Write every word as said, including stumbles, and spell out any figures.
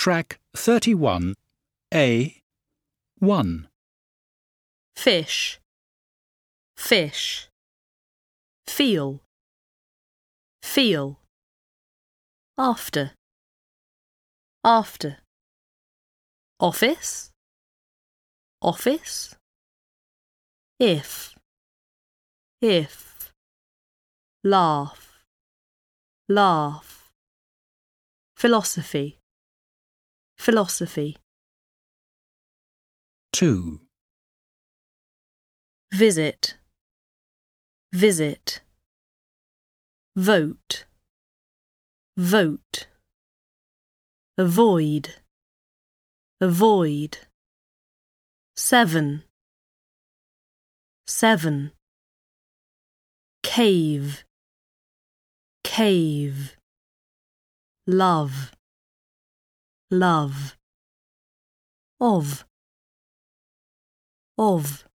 Track thirty-one, A one. Fish, fish. Feel, feel. After, after. Office, office. If, if. Laugh, laugh. Philosophy, philosophy. two. Visit, visit. Vote, vote. Avoid, avoid. Seven, seven. Cave, cave. Love, love. Of, of.